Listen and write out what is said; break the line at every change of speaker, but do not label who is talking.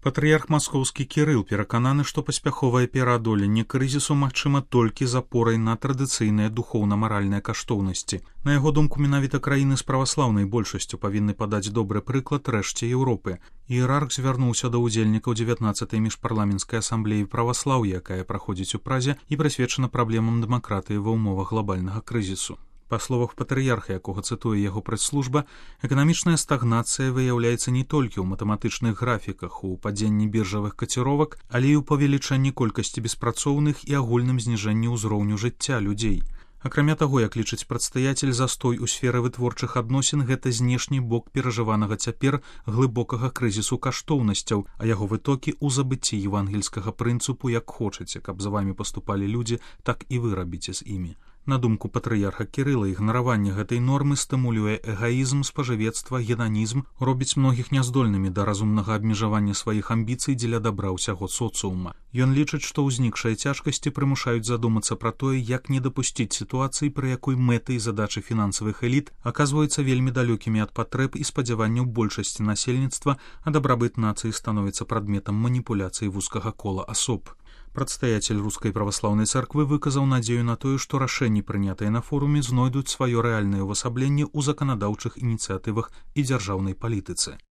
Патрыярх маскоўскі Кірыл перакананы, што паспяховае пераадоленне крызісу магчыма толькі з апорай на традыцыйныя духоўна-маральныя каштоўнасці. На яго думку, менавіта краіны з праваслаўнай большасцю павінны падаць добры прыклад рэшце Еўропы. Іерарх звярнуўся да ўдзельнікаў 19-й міжпарламенцкай асамблеі праваслаўя, якая праходзіць у Празе і прысвечана праблемам дэмакратыі ва ўмовах глобальнага крызісу. Па словах патрыярха, якога цытуе яго прэс-служба, эканамічная стагнацыя выяўляецца не толькі ў матэматычных графіках, у падзенні біржавых каціровак, але і ў павелічэнні колькасці беспрацоўных і агульным зніжэнні ўзроўню жыцця людзей. Акрамя таго, як лічыць прадстаяцель, застой у сферы вытворчых адносін – гэта знешні бок перажыванага цяпер глыбокага крызісу каштоўнасцяў, а яго вытокі ў забыцці евангельскага прынцыпу «як хочаце, каб за вамі паступалі людзі, так і вы рабіце з імі». На думку патрыярха Кірыла, ігнараванне гэтай нормы стымулюе эгаізм, спажывецтва, геданізм, робіць многіх няздольнымі да разумнага абмежавання сваіх амбіцый дзеля дабра ўсяго соцыума. Ён лічыць, што ўзнікшыя цяжкасці прымушаюць задумацца пра тое, як не дапусціць сітуацыі, пры якой мэты і задачы фінансавых эліт аказваюцца вельмі далёкімі ад патрэб і спадзяванняў большасці насельніцтва, а дабрабыт нацыі становіцца прадметам маніпуляцыі вузкага кола асоб. Прадстаяцель рускай праваслаўнай царквы выказаў надзею на тое, што рашэнні, прынятыя на форуме, знойдуць сваё рэальнае ўвасабленне ў заканадаўчых ініцыятывах і дзяржаўнай палітыцы.